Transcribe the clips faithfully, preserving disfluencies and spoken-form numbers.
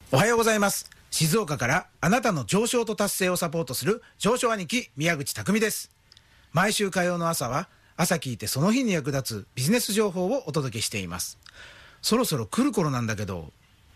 おはようございます。静岡からあなたの上昇と達成をサポートする上昇兄貴宮口匠です。毎週火曜の朝は朝聞いてその日に役立つビジネス情報をお届けしています。そろそろ来る頃なんだけど。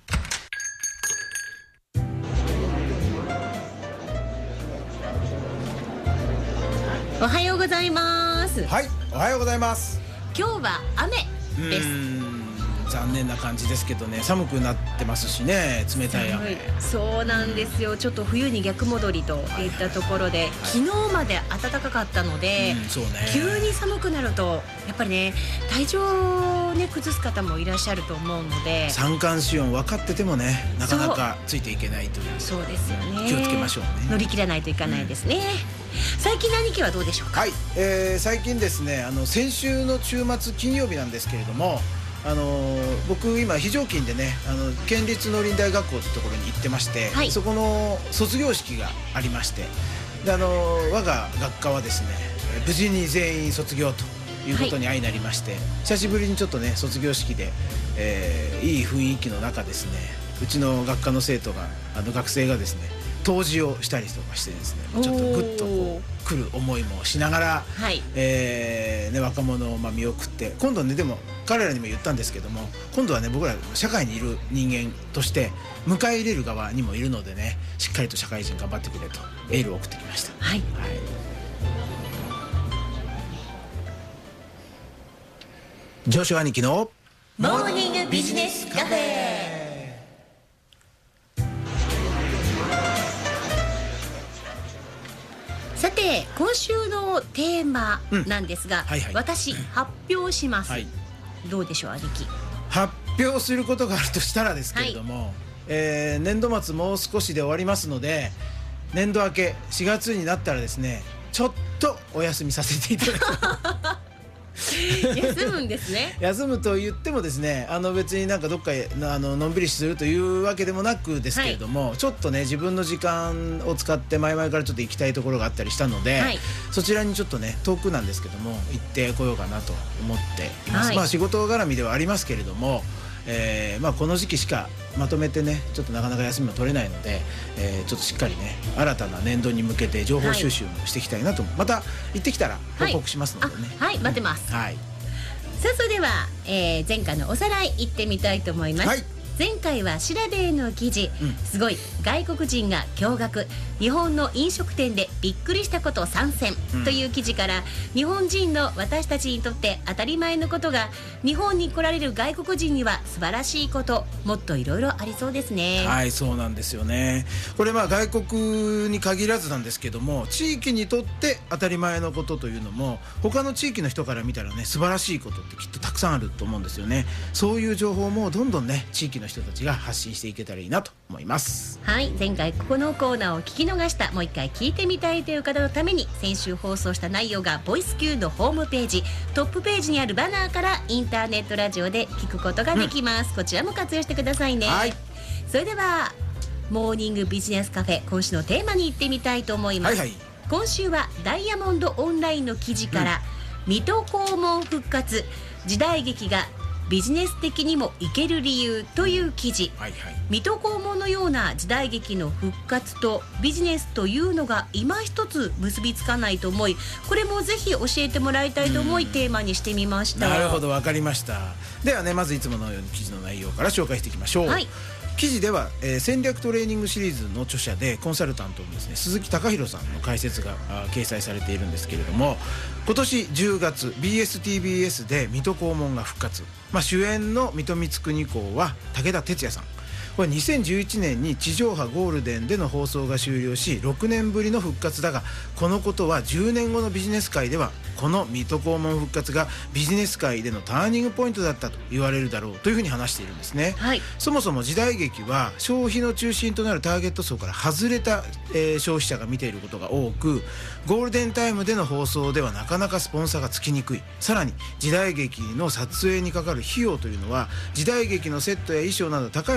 おはようございます。 はい、おはようございます。 今日は雨です。 うーん、残念な感じですけどね、寒くなってますしね、冷たい雨。 そうなんですよ。ちょっと冬に逆戻りといったところで、はいはいはい、昨日まで暖かかったので、 うん、そうね、 急に寒くなるとやっぱりね、体調をね崩す方もいらっしゃると思うので、 三寒四温分かっててもね、なかなかついていけないという。 そうですよね。 気をつけましょうね。 乗り切らないといかないですね、うん。最近の兄貴はどうでしょうか。 はい、えー、最近ですね、あの先週の週末金曜日なんですけれども、あのー、僕今非常勤でね、あの県立農林大学校というところに行ってまして、はい、そこの卒業式がありまして、で、あのー、我が学科はですね、無事に全員卒業ということに相なりまして、はい、久しぶりにちょっとね、卒業式で、えー、いい雰囲気の中ですね、うちの学科の生徒が、あの学生がですね、答辞をしたりとかしてですね、ちょっとグッとこう来る思いもしながら、はい、えーね、若者をまあ見送って、今度ね、でも彼らにも言ったんですけども、今度はね、僕ら社会にいる人間として迎え入れる側にもいるのでね、しっかりと社会人頑張ってくれとエールを送ってきました。はい、はい、上昇兄貴のモーニングビジネスカフェ。さて、今週のテーマなんですが、うん、はいはい、私発表します、はい、どうでしょう兄貴。 発表することがあるとしたらですけれども、はい、えー、年度末もう少しで終わりますので、年度明けしがつになったらですね、ちょっとお休みさせていただきます休むんですね。 休むと言ってもですね、あの別になんかどっかあののんびりするというわけでもなくですけれども、はい、ちょっとね、自分の時間を使って前々からちょっと行きたいところがあったりしたので、はい、そちらにちょっとね、遠くなんですけども行ってこようかなと思っています、はい、まあ仕事絡みではありますけれども、えーまあ、この時期しかまとめてね、ちょっとなかなか休みも取れないので、えー、ちょっとしっかりね、新たな年度に向けて情報収集もしていきたいなと、はい、また行ってきたら報告しますのでね。 はい、はい、待ってます、 はい。 さあ、それでは、えー、前回のおさらい行ってみたいと思います、はい。前回は調べの記事、うん、すごい外国人が驚愕、日本の飲食店でびっくりしたこと参戦、うん、という記事から、日本人の私たちにとって当たり前のことが、日本に来られる外国人には素晴らしいこと、もっといろいろありそうですね。 はい、そうなんですよね。これまあ外国に限らずなんですけども、地域にとって当たり前のことというのも、他の地域の人から見たらね、素晴らしいことってきっとたくさんあると思うんですよね。そういう情報もどんどんね、地域の人たちが発信していけたらいいなと思います。 はい、前回このコーナーを聞き逃した、もう一回聞いてみたいという方のために、先週放送した内容がボイス Q のホームページトップページにあるバナーからインターネットラジオで聞くことができます、うん、こちらも活用してくださいね。はい、それではモーニングビジネスカフェ、今週のテーマに行ってみたいと思います、はいはい。今週はダイヤモンドオンラインの記事から、うん、水戸黄門復活、時代劇がビジネス的にもいける理由という記事、はいはい、水戸黄門のような時代劇の復活とビジネスというのが今一つ結びつかないと思い、これもぜひ教えてもらいたいと思いテーマにしてみました。 なるほど、わかりました。ではね、まずいつものように記事の内容から紹介していきましょう。はい、記事では、えー、戦略トレーニングシリーズの著者でコンサルタントのですね、鈴木貴弘さんの解説が掲載されているんですけれども、今年じゅうがつ ビーエスティービーエス で水戸黄門が復活、まあ、主演の水戸光圀公は武田鉄矢さん。これにせんじゅういちねんに地上波ゴールデンでの放送が終了し、ろくねんぶりの復活だが、このことはじゅうねんごのビジネス界ではこの水戸黄門復活がビジネス界でのターニングポイントだったと言われるだろうというふうに話しているんですね、はい、そもそも時代劇は消費の中心となるターゲット層から外れた、えー、消費者が見ていることが多く、ゴールデンタイムでの放送ではなかなかスポンサーがつきにくい。さらに時代劇の撮影にかかる費用というのは時代劇のセットや衣装など高いものが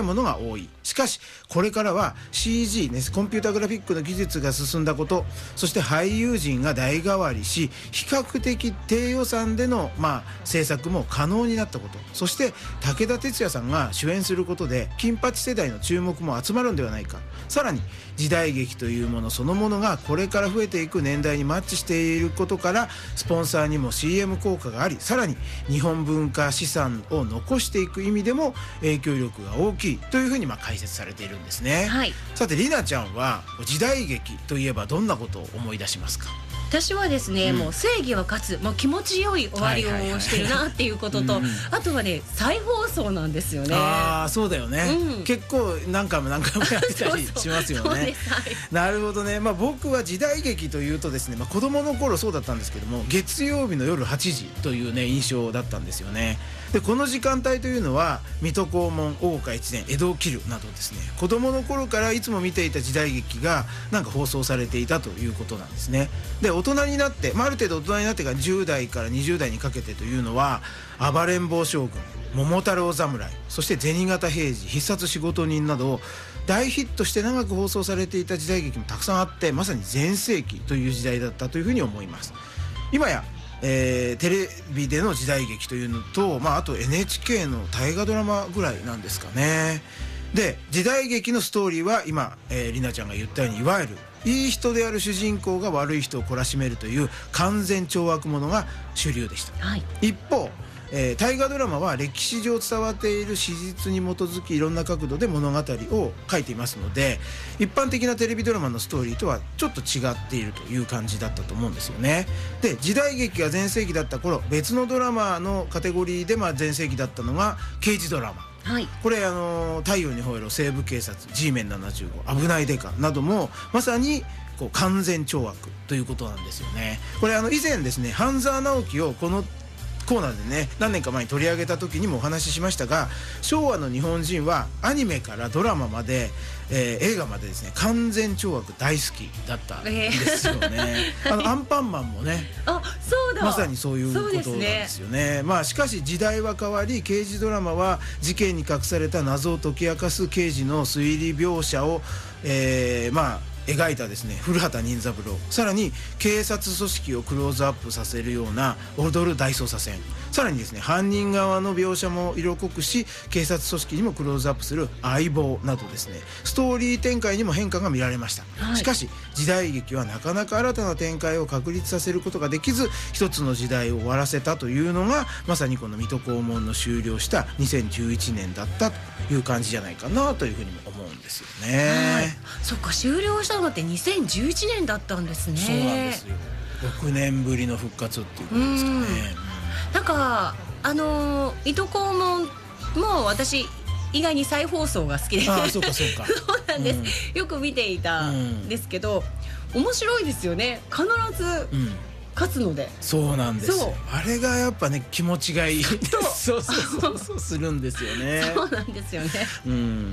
多い。しかしこれからは シージー ね、コンピュータグラフィックの技術が進んだこと、そして俳優陣が代替わりし比較的低予算での、まあ、制作も可能になったこと、そして武田鉄矢さんが主演することで金八世代の注目も集まるんではないか。さらに時代劇というものそのものがこれから増えていく年代にマッチしていることからスポンサーにも シーエム 効果があり、さらに日本文化資産を残していく意味でも影響力が大きいというふうにまあ解説されているんですね、はい、さてりなちゃんは時代劇といえばどんなことを思い出しますか？ 私はですね、うん、もう正義は勝つ、もう気持ちよい終わりをしてるなっていうことと、あとはね再放送なんですよね。 ああそうだよね、うん、結構何回も何回もやってたりしますよね。そうそうです、はい、なるほどね、まあ、僕は時代劇というとですね、まあ、子供の頃そうだったんですけども月曜日の夜はちじというね印象だったんですよね。でこの時間帯というのは水戸黄門、大岡越前、江戸を切るなどですね、子供の頃からいつも見ていた時代劇がなんか放送されていたということなんですね。で大人になって、まあ、ある程度大人になってからじゅう代からにじゅう代にかけてというのは暴れん坊将軍、桃太郎侍、そして銭形平次、必殺仕事人など大ヒットして長く放送されていた時代劇もたくさんあって、まさに全盛期という時代だったというふうに思います。今やえー、テレビでの時代劇というのと、まあ、あと エヌエイチケー の大河ドラマぐらいなんですかね。で時代劇のストーリーは今、えー、りなちゃんが言ったようにいわゆるいい人である主人公が悪い人を懲らしめるという完全懲悪者が主流でした、はい、一方えー、大河ドラマは歴史上伝わっている史実に基づきいろんな角度で物語を書いていますので、一般的なテレビドラマのストーリーとはちょっと違っているという感じだったと思うんですよね。で時代劇が全盛期だった頃、別のドラマのカテゴリーでまあ全盛期だったのが刑事ドラマ、はい、これあの太陽にほえろ、西部警察、 G メンななじゅうご、危ないデカなどもまさにこう完全懲悪ということなんですよね。これあの以前ですね半沢直樹をこのコーナーでね何年か前に取り上げた時にもお話ししましたが、昭和の日本人はアニメからドラマまで、えー、映画までですね完全懲悪大好きだったんですよね、えー、あのアンパンマンもねあそうだまさにそういうことなんですよね。まあしかし時代は変わり、刑事ドラマは事件に隠された謎を解き明かす刑事の推理描写を、えー、まあ描いたですね古畑任三郎、さらに警察組織をクローズアップさせるような踊る大捜査線、さらにですね犯人側の描写も色濃くし警察組織にもクローズアップする相棒などですねストーリー展開にも変化が見られました、はい、しかし時代劇はなかなか新たな展開を確立させることができず一つの時代を終わらせたというのがまさにこの水戸黄門の終了したにせんじゅういちねんだったという感じじゃないかなというふうにも思うんですよね、はい、 そっか終了したのってにせんじゅういちねんだったんですね。 そうなんですよ。ろくねんぶりの復活っていうことですかね。 なんかあのー、水戸黄門も私意外に再放送が好きであそうかそうかそうなんです、うん、よく見ていたんですけど、うん、面白いですよね。必ず、うん勝つので。 そうなんですよ。あれがやっぱね気持ちがいいそうそうそうそうするんですよね。 そうなんですよね、うん、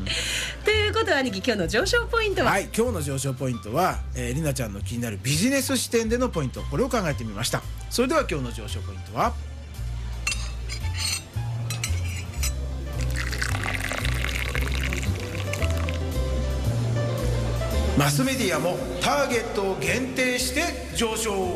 ということは兄貴今日の上昇ポイントは、 はい、今日の上昇ポイントは、えー、りなちゃんの気になるビジネス視点でのポイント、これを考えてみました。それでは今日の上昇ポイントはマスメディアもターゲットを限定して上昇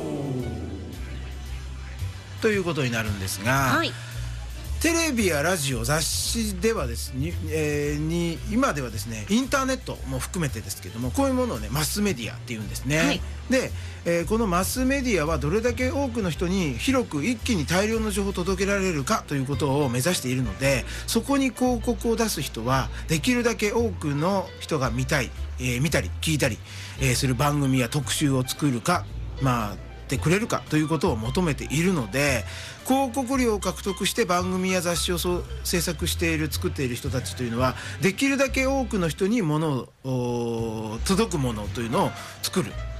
ということになるんですが、はい、テレビやラジオ雑誌ではですね、えー、に今ではですねインターネットも含めてですけどもこういうものをねマスメディアっていうんですね、はい、で、えー、このマスメディアはどれだけ多くの人に広く一気に大量の情報を届けられるかということを目指しているので、そこに広告を出す人はできるだけ多くの人が見たい、えー、見たり聞いたり、えー、する番組や特集を作るかまあてくれるかということを求めているので、広告料を獲得して番組や雑誌をそう制作している作っている人たちというのはできるだけ多くの人にものを届くものというのを作る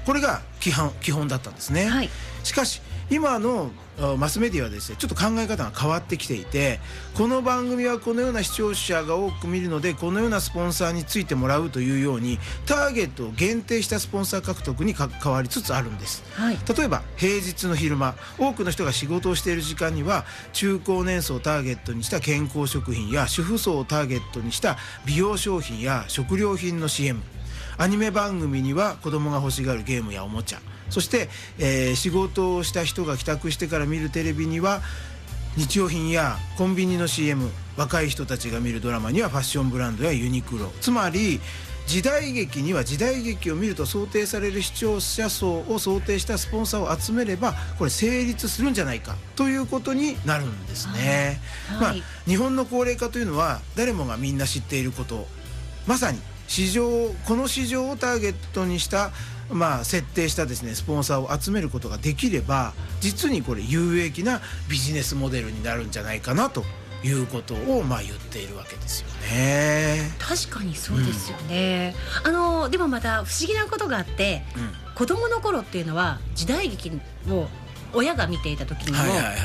これが基本、基本だったんですね、はい、しかし今のマスメディアはですねちょっと考え方が変わってきていて、この番組はこのような視聴者が多く見るのでこのようなスポンサーについてもらうというようにターゲットを限定したスポンサー獲得に変わりつつあるんです、はい、例えば平日の昼間多くの人が仕事をしている時間には中高年層をターゲットにした健康食品や主婦層をターゲットにした美容商品や食料品の シーエム、 アニメ番組には子供が欲しがるゲームやおもちゃ、そして、えー、仕事をした人が帰宅してから見るテレビには日用品やコンビニの シーエム、 若い人たちが見るドラマにはファッションブランドやユニクロ、つまり時代劇には時代劇を見ると想定される視聴者層を想定したスポンサーを集めればこれ成立するんじゃないかということになるんですね、はい、まあ、日本の高齢化というのは誰もがみんな知っていること、まさに市場この市場をターゲットにしたまあ、設定したですねスポンサーを集めることができれば実にこれ有益なビジネスモデルになるんじゃないかなということをまあ言っているわけですよね。 確かにそうですよね、うん、あのでもまた不思議なことがあって、うん、子供の頃っていうのは時代劇を親が見ていた時にも、はいはいはい、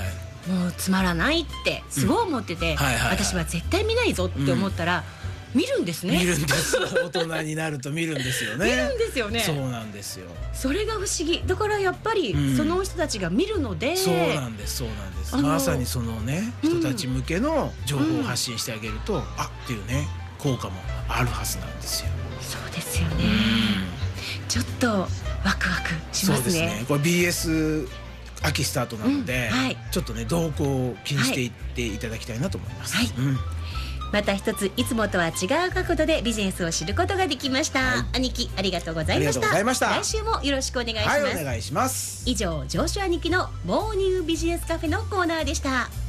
もうつまらないってすごい思ってて、うんはいはいはい、私は絶対見ないぞって思ったら、うん見るんですね。 見るんです大人になると見るんですよね見るんですよね。 そうなんですよ。 それが不思議だからやっぱりその人たちが見るので、うん、 そうなんですそうなんですまさにそのね人たち向けの情報を発信してあげると、うん、あっていうね効果もあるはずなんですよ。 そうですよね、うん、ちょっとワクワクしますね。そうですね。 これ ビーエス 秋スタートなので、うんはい、ちょっとね動向を気にしていっていただきたいなと思います、はいうんまた一ついつもとは違う角度でビジネスを知ることができました、はい、兄貴ありがとうございました。 ありがとうございました。 来週もよろしくお願いします。 はいお願いします。 以上上州兄貴のモーニングビジネスカフェのコーナーでした。